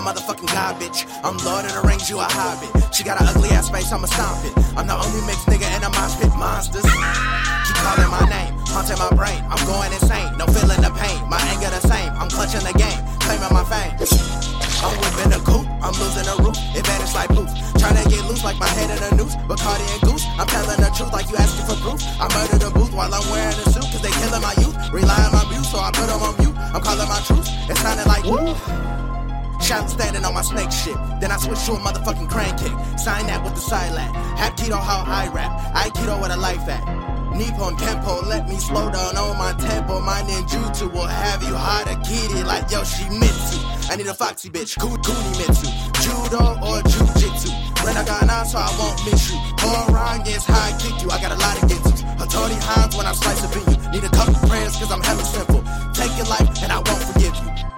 motherfucking god, bitch. I'm Lord of the Rings, you a hobbit. She got an ugly ass face, I'ma stomp it. I'm the only mixed nigga in a mosh pit, monsters. Keep calling my name, haunting my brain. I'm going insane, no feeling the pain. My anger the same, I'm clutching the game, claiming my fame. I'm whipping a coupe, I'm losing a roof. It vanished like poof. Tryna get loose like my head in a noose. Bacardi and Goose, I'm telling the truth like you asking for proof. I murdered the booth while I'm wearing a suit, cause they killing my youth. Rely on my views, so I put them on mute. I'm calling my truth, it sounded like woo. Shot standing on my snake shit. Then I switched to a motherfucking crane kick. Sign that with the side lat. Half keto how I rap. I keto with a life at. Nippon tempo, let me slow down on my tempo. My ninjutsu will have you hard a kitty like Yoshimitsu. I need a foxy bitch, Kunimitsu. Judo or jujitsu. When I got on, so I won't miss you. All wrong is how I kick you. I got a lot of get to. Tony Hines when I slice up in you. Need a couple friends cause I'm hella simple.